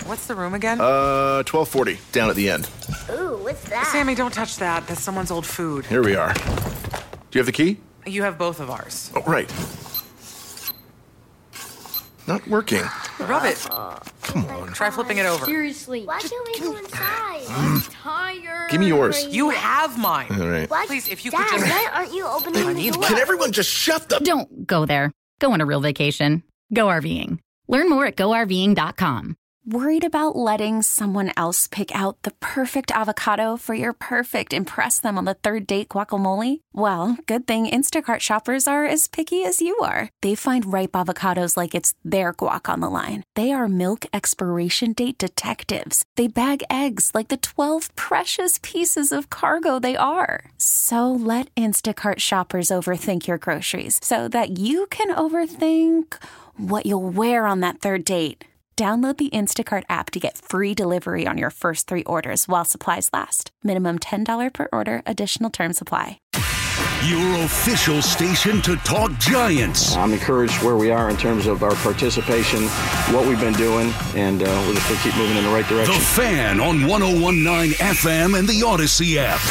What's the room again? 1240, down at the end. Ooh, what's that? Sammy, don't touch that. That's someone's old food. Here we are. Do you have the key? You have both of ours. Oh, right. Not working. Rub it. Come on. Try flipping it over. Seriously. Why can't we go inside? I'm tired. Give me yours. You have mine. All right. What? Please, if you Dad, could just... why aren't you opening the door? Can everyone just shut the... Don't go there. Go on a real vacation. Go RVing. Learn more at GoRVing.com. Worried about letting someone else pick out the perfect avocado for your perfect impress them on the third date guacamole? Well, good thing Instacart shoppers are as picky as you are. They find ripe avocados like it's their guac on the line. They are milk expiration date detectives. They bag eggs like the 12 precious pieces of cargo they are. So let Instacart shoppers overthink your groceries so that you can overthink what you'll wear on that third date. Download the Instacart app to get free delivery on your first 3 orders while supplies last. Minimum $10 per order. Additional terms apply. Your official station to talk Giants. I'm encouraged where we are in terms of our participation, what we've been doing, and we'll just keep moving in the right direction. The Fan on 101.9 FM and the Odyssey app.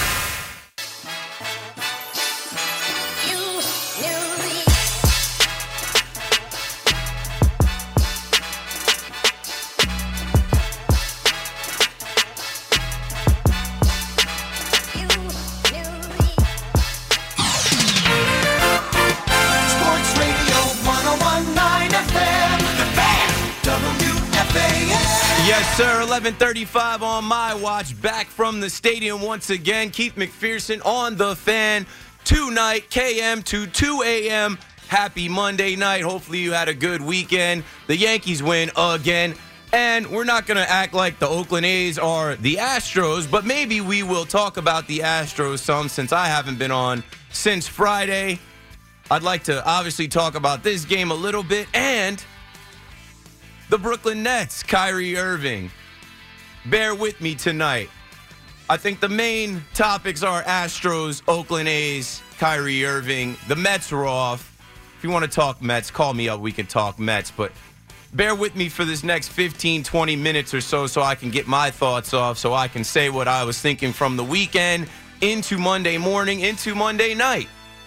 Yes, sir. 11:35 on my watch. Back from the stadium once again. Keith McPherson on the Fan tonight, KM to 2 a.m. Happy Monday night. Hopefully you had a good weekend. The Yankees win again. And we're not going to act like the Oakland A's are the Astros, but maybe we will talk about the Astros some since I haven't been on since Friday. I'd like to obviously talk about this game a little bit and the Brooklyn Nets, Kyrie Irving. Bear with me tonight. I think the main topics are Astros, Oakland A's, Kyrie Irving. The Mets are off. If you want to talk Mets, call me up. We can talk Mets. But bear with me for this next 15, 20 minutes or so I can get my thoughts off, so I can say what I was thinking from the weekend into Monday morning, into Monday night.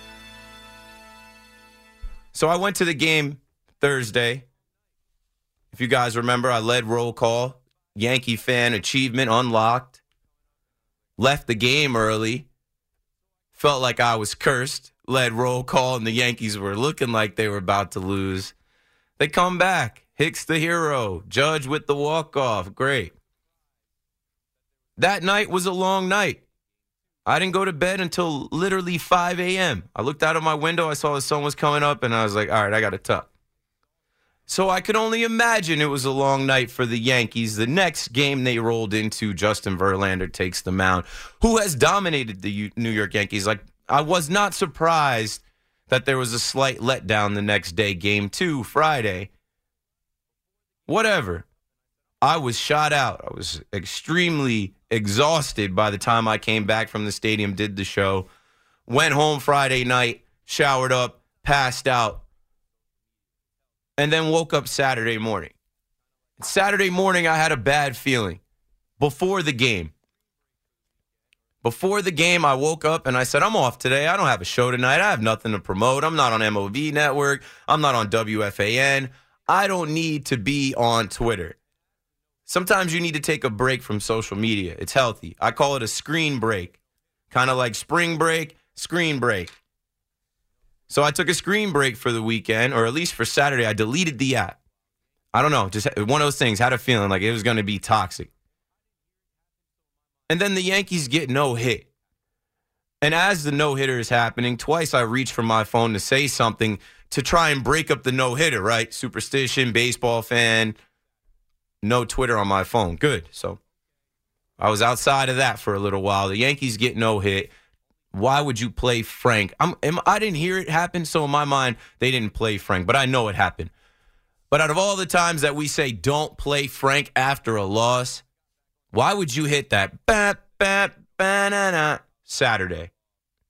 So I went to the game Thursday. If you guys remember, I led roll call. Yankee fan achievement unlocked. Left the game early. Felt like I was cursed. Led roll call, and the Yankees were looking like they were about to lose. They come back. Hicks the hero. Judge with the walk-off. Great. That night was a long night. I didn't go to bed until literally 5 a.m. I looked out of my window. I saw the sun was coming up, and I was like, all right, I got to tuck. So I could only imagine it was a long night for the Yankees. The next game they rolled into, Justin Verlander takes the mound, who has dominated the New York Yankees. Like, I was not surprised that there was a slight letdown the next day, game 2, Friday. Whatever. I was shot out. I was extremely exhausted by the time I came back from the stadium, did the show, went home Friday night, showered up, passed out. And then woke up Saturday morning. Saturday morning, I had a bad feeling before the game. Before the game, I woke up and I said, I'm off today. I don't have a show tonight. I have nothing to promote. I'm not on MLB Network. I'm not on WFAN. I don't need to be on Twitter. Sometimes you need to take a break from social media. It's healthy. I call it a screen break. Kind of like spring break, screen break. So I took a screen break for the weekend, or at least for Saturday. I deleted the app. I don't know, just one of those things. Had a feeling like it was going to be toxic. And then the Yankees get no hit. And as the no-hitter is happening, twice I reached for my phone to say something to try and break up the no-hitter, right? Superstition, baseball fan, no Twitter on my phone. Good. So I was outside of that for a little while. The Yankees get no hit. Why would you play Frank? I didn't hear it happen, so in my mind, they didn't play Frank, but I know it happened. But out of all the times that we say don't play Frank after a loss, why would you hit that banana Saturday?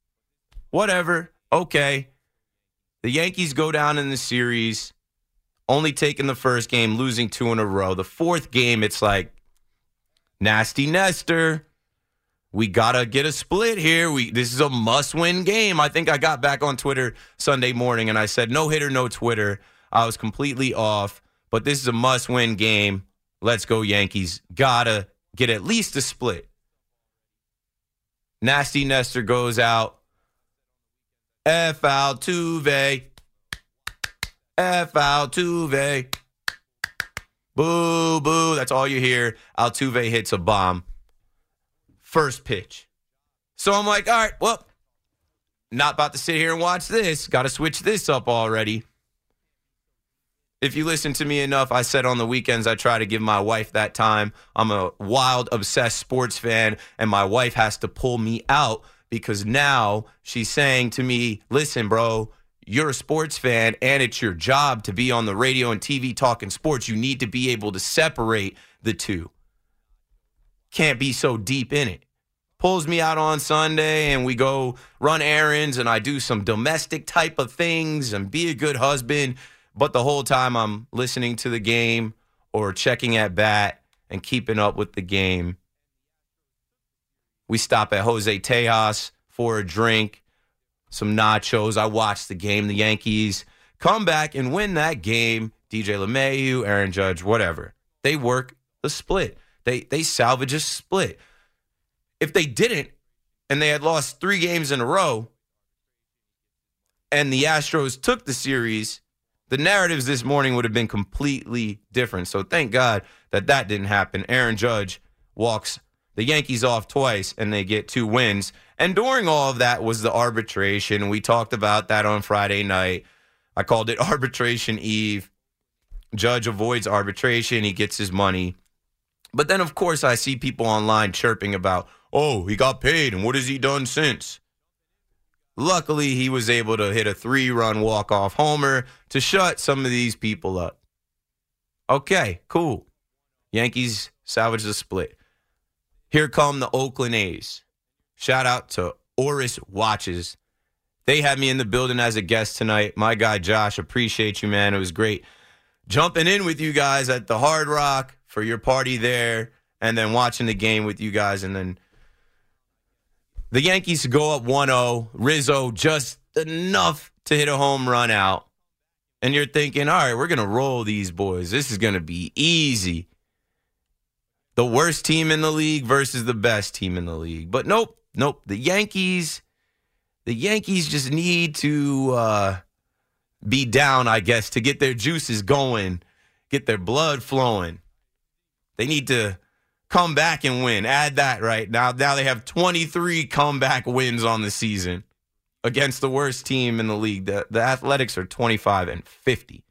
Whatever. Okay. The Yankees go down in the series only taking the first game, losing 2 in a row. The fourth game, it's like, nasty Nestor. We got to get a split here. This is a must-win game. I think I got back on Twitter Sunday morning, and I said, no hitter, no Twitter. I was completely off, but this is a must-win game. Let's go, Yankees. Got to get at least a split. Nasty Nestor goes out. F. Altuve. F. Altuve. Boo, boo. That's all you hear. Altuve hits a bomb. First pitch. So I'm like, all right, well, not about to sit here and watch this. Got to switch this up already. If you listen to me enough, I said on the weekends I try to give my wife that time. I'm a wild, obsessed sports fan, and my wife has to pull me out because now she's saying to me, listen, bro, you're a sports fan, and it's your job to be on the radio and TV talking sports. You need to be able to separate the two. Can't be so deep in it. Pulls me out on Sunday, and we go run errands, and I do some domestic type of things and be a good husband. But the whole time I'm listening to the game or checking at bat and keeping up with the game. We stop at Jose Tejas for a drink, some nachos. I watch the game. The Yankees come back and win that game. DJ LeMahieu, Aaron Judge, whatever. They work the split. They salvage a split. If they didn't, and they had lost 3 games in a row, and the Astros took the series, the narratives this morning would have been completely different. So thank God that didn't happen. Aaron Judge walks the Yankees off twice, and they get 2 wins. And during all of that was the arbitration. We talked about that on Friday night. I called it Arbitration Eve. Judge avoids arbitration. He gets his money. But then, of course, I see people online chirping about, oh, he got paid, and what has he done since? Luckily, he was able to hit a 3-run walk-off homer to shut some of these people up. Okay, cool. Yankees salvage the split. Here come the Oakland A's. Shout out to Oris Watches. They had me in the building as a guest tonight. My guy, Josh, appreciate you, man. It was great jumping in with you guys at the Hard Rock for your party there and then watching the game with you guys. And then the Yankees go up 1-0. Rizzo just enough to hit a home run out. And you're thinking, all right, we're going to roll these boys. This is going to be easy. The worst team in the league versus the best team in the league. But nope. The Yankees just need to be down, I guess, to get their juices going, get their blood flowing. They need to come back and win. Add that right now. Now they have 23 comeback wins on the season against the worst team in the league. The Athletics are 25-50.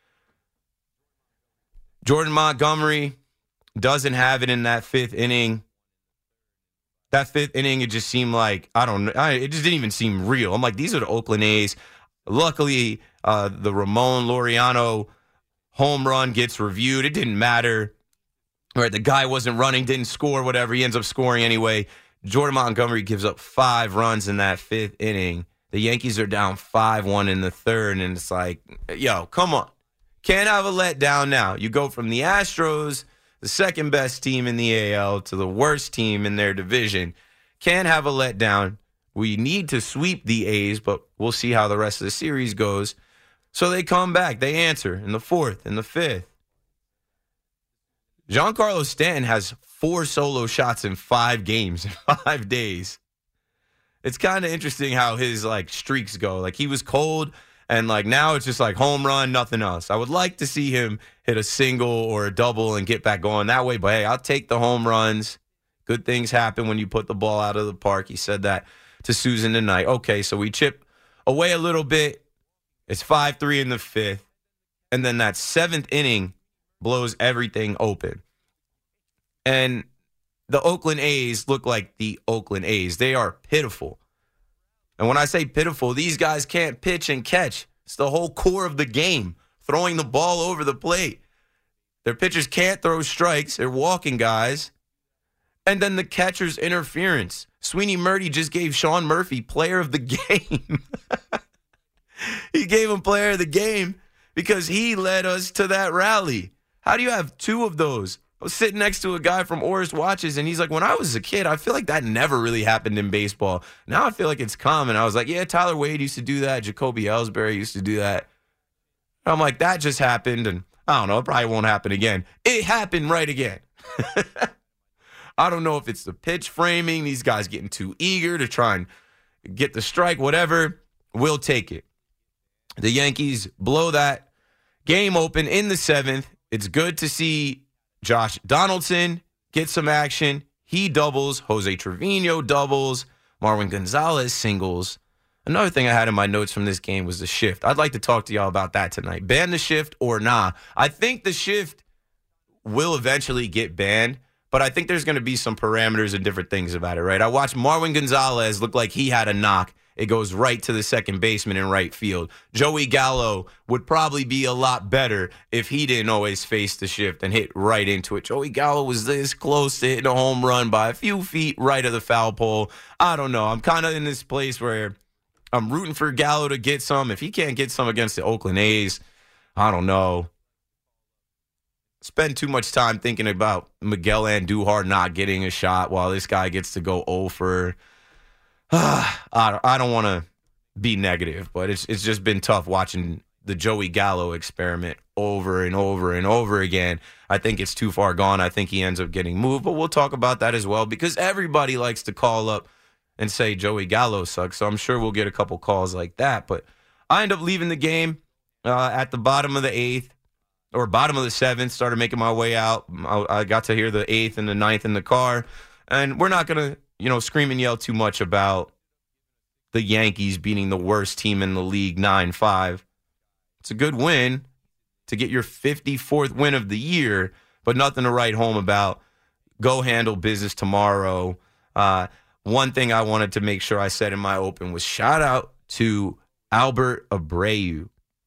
Jordan Montgomery doesn't have it in that 5th inning. That 5th inning, it just seemed like, it just didn't even seem real. I'm like, these are the Oakland A's. Luckily, the Ramon Laureano home run gets reviewed. It didn't matter. Right, the guy wasn't running, didn't score, whatever. He ends up scoring anyway. Jordan Montgomery gives up 5 runs in that 5th inning. The Yankees are down 5-1 in the 3rd, and it's like, yo, come on. Can't have a letdown now. You go from the Astros, the second best team in the AL, to the worst team in their division. Can't have a letdown. We need to sweep the A's, but we'll see how the rest of the series goes. So they come back. They answer in the 4th, in the 5th. Giancarlo Stanton has 4 solo shots in 5 games in 5 days. It's kind of interesting how his streaks go. He was cold, and now it's just home run, nothing else. I would like to see him hit a single or a double and get back going that way. But hey, I'll take the home runs. Good things happen when you put the ball out of the park. He said that to Susan tonight. Okay, so we chip away a little bit. It's 5-3 in the 5th, and then that 7th inning blows everything open. And the Oakland A's look like the Oakland A's. They are pitiful. And when I say pitiful, these guys can't pitch and catch. It's the whole core of the game, throwing the ball over the plate. Their pitchers can't throw strikes. They're walking guys. And then the catcher's interference. Sweeney Murdy just gave Sean Murphy player of the game. He gave him player of the game because he led us to that rally. How do you have two of those? I was sitting next to a guy from Orris Watches, and he's like, when I was a kid, I feel like that never really happened in baseball. Now I feel like it's common. I was like, yeah, Tyler Wade used to do that. Jacoby Ellsbury used to do that. I'm like, that just happened, and I don't know, it probably won't happen again. It happened right again. I don't know if it's the pitch framing, these guys getting too eager to try and get the strike, whatever. We'll take it. The Yankees blow that game open in the 7th. It's good to see Josh Donaldson get some action. He doubles. Jose Trevino doubles. Marwin Gonzalez singles. Another thing I had in my notes from this game was the shift. I'd like to talk to y'all about that tonight. Ban the shift or nah? I think the shift will eventually get banned, but I think there's going to be some parameters and different things about it, right? I watched Marwin Gonzalez look like he had a knock. It goes right to the second baseman in right field. Joey Gallo would probably be a lot better if he didn't always face the shift and hit right into it. Joey Gallo was this close to hitting a home run by a few feet right of the foul pole. I don't know. I'm kind of in this place where I'm rooting for Gallo to get some. If he can't get some against the Oakland A's, I don't know. Spend too much time thinking about Miguel Andujar not getting a shot while this guy gets to go 0 for. I don't want to be negative, but it's just been tough watching the Joey Gallo experiment over and over and over again. I think it's too far gone. I think he ends up getting moved, but we'll talk about that as well because everybody likes to call up and say Joey Gallo sucks, so I'm sure we'll get a couple calls like that. But I end up leaving the game at the bottom of the 8th or bottom of the 7th, started making my way out. I got to hear the 8th and the 9th in the car, and we're not going to scream and yell too much about the Yankees beating the worst team in the league 9-5. It's a good win to get your 54th win of the year, but nothing to write home about. Go handle business tomorrow. One thing I wanted to make sure I said in my open was shout out to Albert Abreu.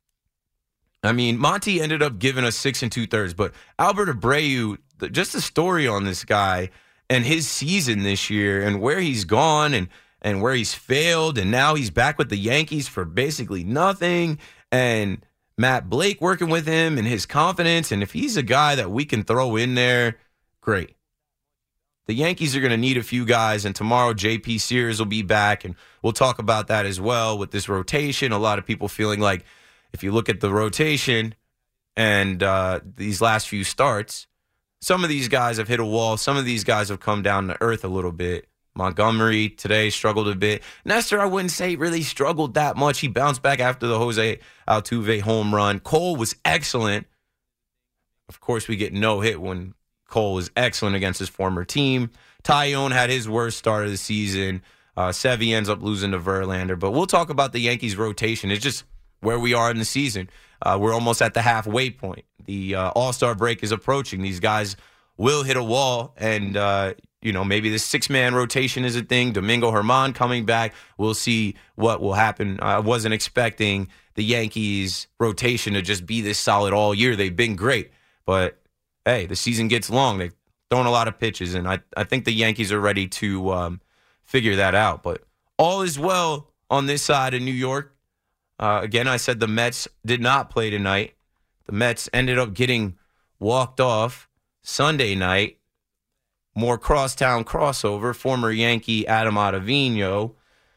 I mean, Monty ended up giving us 6 2/3, but Albert Abreu, just the story on this guy and his season this year and where he's gone and where he's failed, and now he's back with the Yankees for basically nothing, and Matt Blake working with him and his confidence, and if he's a guy that we can throw in there, great. The Yankees are going to need a few guys, and tomorrow J.P. Sears will be back, and we'll talk about that as well with this rotation. A lot of people feeling like if you look at the rotation and these last few starts, some of these guys have hit a wall. Some of these guys have come down to earth a little bit. Montgomery today struggled a bit. Nestor, I wouldn't say really struggled that much. He bounced back after the Jose Altuve home run. Cole was excellent. Of course, we get no hit when Cole was excellent against his former team. Tyone had his worst start of the season. Sevy ends up losing to Verlander. But we'll talk about the Yankees' rotation. It's just where we are in the season. We're almost at the halfway point. The All-Star break is approaching. These guys will hit a wall, and maybe this 6-man rotation is a thing. Domingo Germán coming back. We'll see what will happen. I wasn't expecting the Yankees' rotation to just be this solid all year. They've been great, but hey, the season gets long. They've thrown a lot of pitches, and I think the Yankees are ready to figure that out. But all is well on this side of New York. Again, I said the Mets did not play tonight. The Mets ended up getting walked off Sunday night. More crosstown crossover. Former Yankee Adam Ottavino.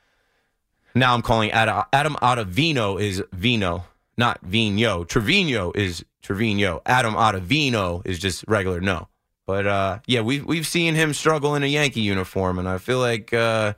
Now I'm calling Adam Ottavino is Vino, not Vino. Trevino is Trevino. Adam Ottavino is just regular no. But we've seen him struggle in a Yankee uniform, and I feel like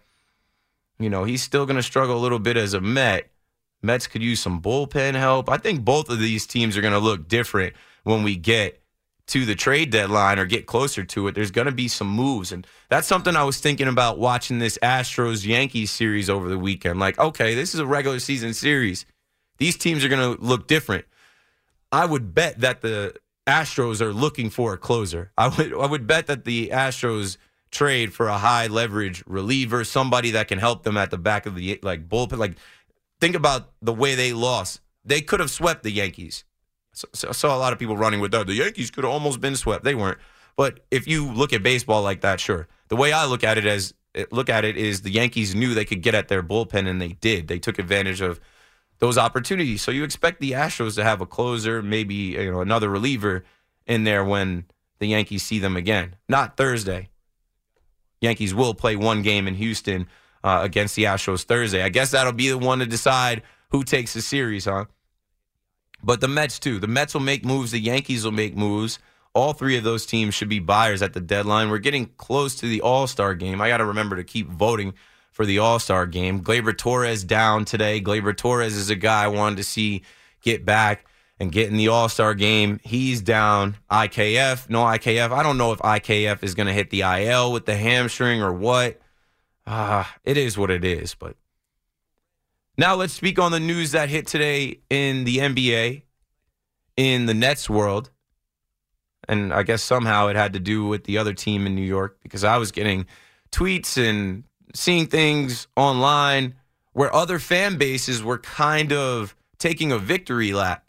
he's still going to struggle a little bit as a Met. Mets could use some bullpen help. I think both of these teams are going to look different when we get to the trade deadline or get closer to it. There's going to be some moves, and that's something I was thinking about watching this Astros-Yankees series over the weekend. Like, okay, this is a regular season series. These teams are going to look different. I would bet that the Astros are looking for a closer. I would bet that the Astros trade for a high leverage reliever, somebody that can help them at the back of the bullpen. Think about the way they lost. They could have swept the Yankees. So I saw a lot of people running with that. The Yankees could have almost been swept. They weren't. But if you look at baseball like that, sure. The way I look at it is the Yankees knew they could get at their bullpen, and they did. They took advantage of those opportunities. So you expect the Astros to have a closer, maybe another reliever in there when the Yankees see them again. Not Thursday. Yankees will play one game in Houston against the Astros Thursday. I guess that'll be the one to decide who takes the series, huh? But the Mets, too. The Mets will make moves. The Yankees will make moves. All three of those teams should be buyers at the deadline. We're getting close to the All-Star game. I got to remember to keep voting for the All-Star game. Gleyber Torres down today. Gleyber Torres is a guy I wanted to see get back and get in the All-Star game. He's down. IKF, no IKF. I don't know if IKF is going to hit the IL with the hamstring or what. It is what it is. But now let's speak on the news that hit today in the NBA, in the Nets world. And I guess somehow it had to do with the other team in New York, because I was getting tweets and seeing things online where other fan bases were kind of taking a victory lap.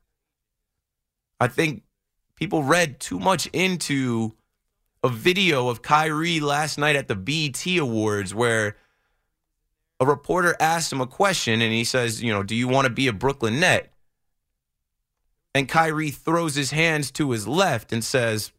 I think people read too much into a video of Kyrie last night at the BET Awards where a reporter asked him a question and he says, do you want to be a Brooklyn Net? And Kyrie throws his hands to his left and says,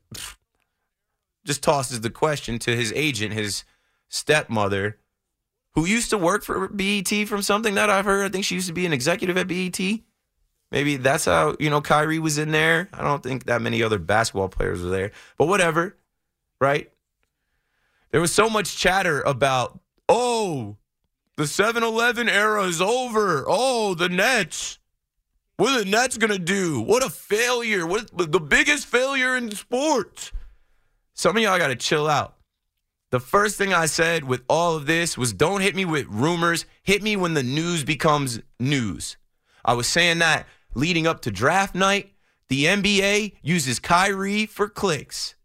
just tosses the question to his agent, his stepmother, who used to work for BET from something that I've heard. I think she used to be an executive at BET. Maybe that's how, Kyrie was in there. I don't think that many other basketball players were there. But whatever, right? There was so much chatter about, the 7-Eleven era is over. The Nets. What are the Nets going to do? What a failure. What the biggest failure in sports. Some of y'all got to chill out. The first thing I said with all of this was don't hit me with rumors. Hit me when the news becomes news. I was saying that leading up to draft night. The NBA uses Kyrie for clicks.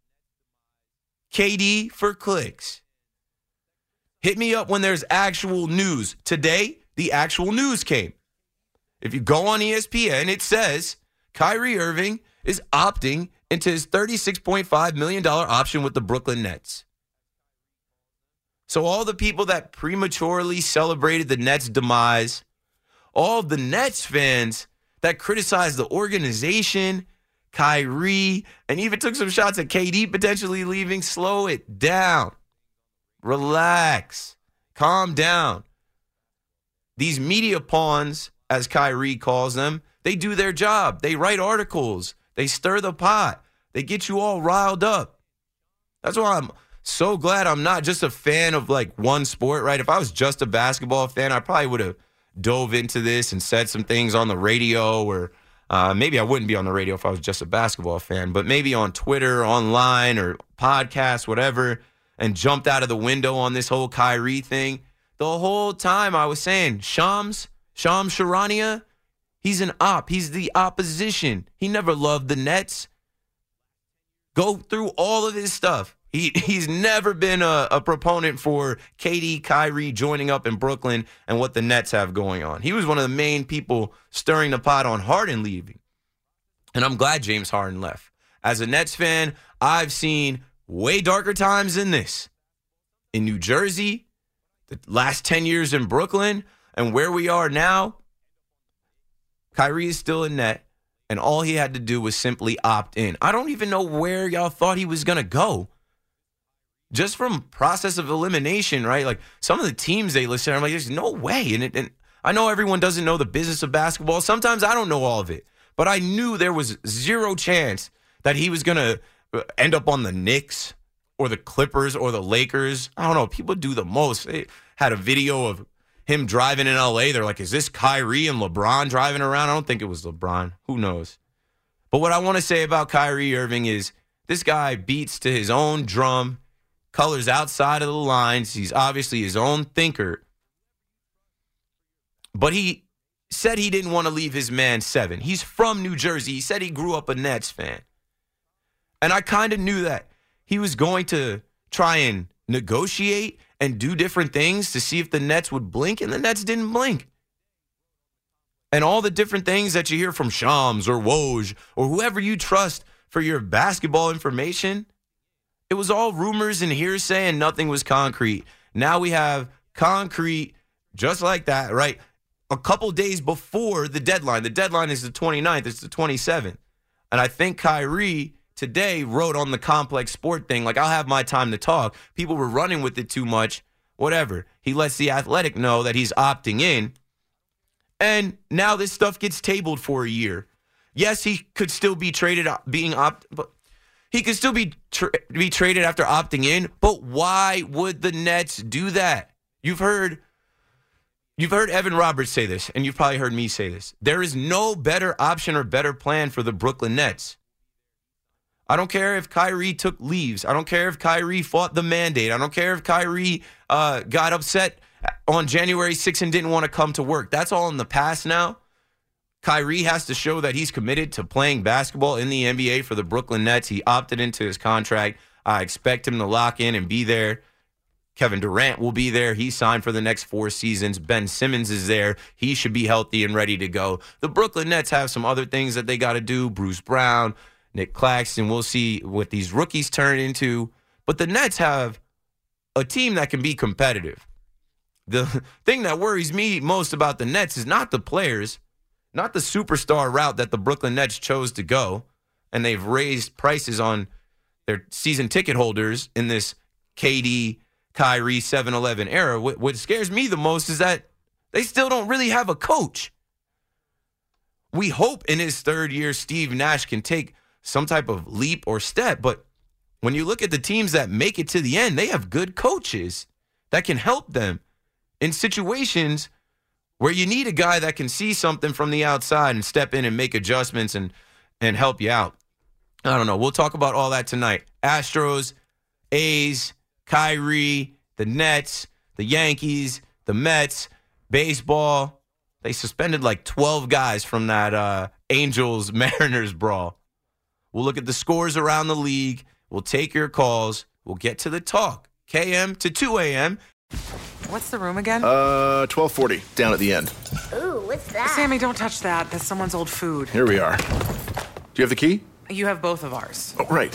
KD for clicks. Hit me up when there's actual news. Today, the actual news came. If you go on ESPN, it says Kyrie Irving is opting into his $36.5 million option with the Brooklyn Nets. So all the people that prematurely celebrated the Nets' demise, all the Nets fans that criticized the organization, Kyrie, and even took some shots at KD potentially leaving, slow it down. Relax. Calm down. These media pawns, as Kyrie calls them, they do their job. They write articles. They stir the pot. They get you all riled up. That's why I'm so glad I'm not just a fan of one sport, right? If I was just a basketball fan, I probably would have dove into this and said some things on the radio, or maybe I wouldn't be on the radio if I was just a basketball fan, but maybe on Twitter, online, or podcasts, whatever, and jumped out of the window on this whole Kyrie thing. The whole time I was saying, Shams Charania, he's an op. He's the opposition. He never loved the Nets. Go through all of his stuff. He's never been a proponent for KD, Kyrie joining up in Brooklyn and what the Nets have going on. He was one of the main people stirring the pot on Harden leaving. And I'm glad James Harden left. As a Nets fan, I've seen way darker times than this. In New Jersey, the last 10 years in Brooklyn, and where we are now, Kyrie is still in net, and all he had to do was simply opt in. I don't even know where y'all thought he was going to go. Just from process of elimination, right? Some of the teams they listed, I'm like, there's no way. And I know everyone doesn't know the business of basketball. Sometimes I don't know all of it. But I knew there was zero chance that he was going to end up on the Knicks or the Clippers or the Lakers. I don't know. People do the most. They had a video of him driving in L.A. They're like, is this Kyrie and LeBron driving around? I don't think it was LeBron. Who knows? But what I want to say about Kyrie Irving is this guy beats to his own drum, colors outside of the lines. He's obviously his own thinker. But he said he didn't want to leave his man 7. He's from New Jersey. He said he grew up a Nets fan. And I kind of knew that he was going to try and negotiate and do different things to see if the Nets would blink, and the Nets didn't blink. And all the different things that you hear from Shams or Woj or whoever you trust for your basketball information, it was all rumors and hearsay and nothing was concrete. Now we have concrete just like that, right? a couple days before the deadline. The deadline is the 29th. It's the 27th. And I think Kyrie today wrote on the Complex Sport thing, like, I'll have my time to talk. People were running with it too much. Whatever. He lets the Athletic know that he's opting in. And now this stuff gets tabled for a year. Yes, he could still be traded, but he could still be traded after opting in. But why would the Nets do that? You've heard Evan Roberts say this, and you've probably heard me say this. There is no better option or better plan for the Brooklyn Nets. I don't care if Kyrie took leaves. I don't care if Kyrie fought the mandate. I don't care if Kyrie got upset on January 6th and didn't want to come to work. That's all in the past now. Kyrie has to show that he's committed to playing basketball in the NBA for the Brooklyn Nets. He opted into his contract. I expect him to lock in and be there. Kevin Durant will be there. He signed for the next 4 seasons. Ben Simmons is there. He should be healthy and ready to go. The Brooklyn Nets have some other things that they got to do. Bruce Brown, Nick Claxton. We'll see what these rookies turn into. But the Nets have a team that can be competitive. The thing that worries me most about the Nets is not the players, not the superstar route that the Brooklyn Nets chose to go, and they've raised prices on their season ticket holders in this KD, Kyrie 7-11 era. What scares me the most is that they still don't really have a coach. We hope in his third year Steve Nash can take some type of leap or step, but when you look at the teams that make it to the end, they have good coaches that can help them in situations where you need a guy that can see something from the outside and step in and make adjustments and help you out. I don't know. We'll talk about all that tonight. Astros, A's, Kyrie, the Nets, the Yankees, the Mets, baseball. They suspended like 12 guys from that Angels-Mariners brawl. We'll look at the scores around the league. We'll take your calls. We'll get to the talk. KM to 2 a.m. What's the room again? 1240, down at the end. Ooh, what's that? Sammy, don't touch that. That's someone's old food. Here we are. Do you have the key? You have both of ours. Oh, right.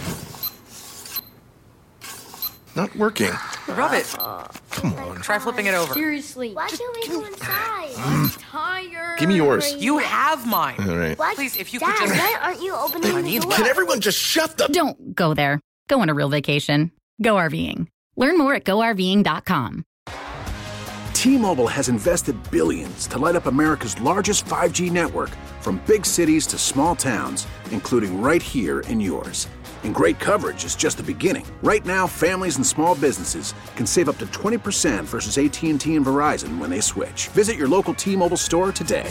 Not working. Rub it. Come on. Try flipping it over. Seriously. Why can't we go inside? I'm tired. Give me yours. You have mine. All right. What? Please, if you Dad, could just... why aren't you opening the door? Can everyone just shut the... Don't go there. Go on a real vacation. Go RVing. Learn more at GoRVing.com. T-Mobile has invested billions to light up America's largest 5G network, from big cities to small towns, including right here in yours. And great coverage is just the beginning. Right now, families and small businesses can save up to 20% versus AT&T and Verizon when they switch. Visit your local T-Mobile store today.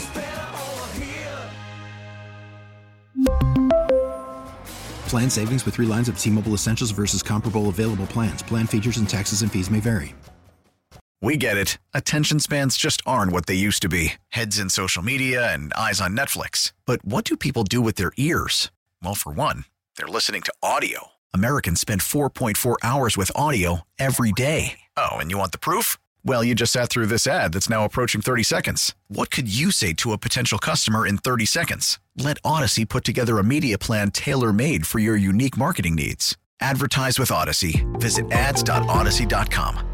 Plan savings with 3 lines of T-Mobile Essentials versus comparable available plans. Plan features and taxes and fees may vary. We get it. Attention spans just aren't what they used to be. Heads in social media and eyes on Netflix. But what do people do with their ears? Well, for one, they're listening to audio. Americans spend 4.4 hours with audio every day. Oh, and you want the proof? Well, you just sat through this ad that's now approaching 30 seconds. What could you say to a potential customer in 30 seconds? Let Odyssey put together a media plan tailor-made for your unique marketing needs. Advertise with Odyssey. Visit ads.odyssey.com.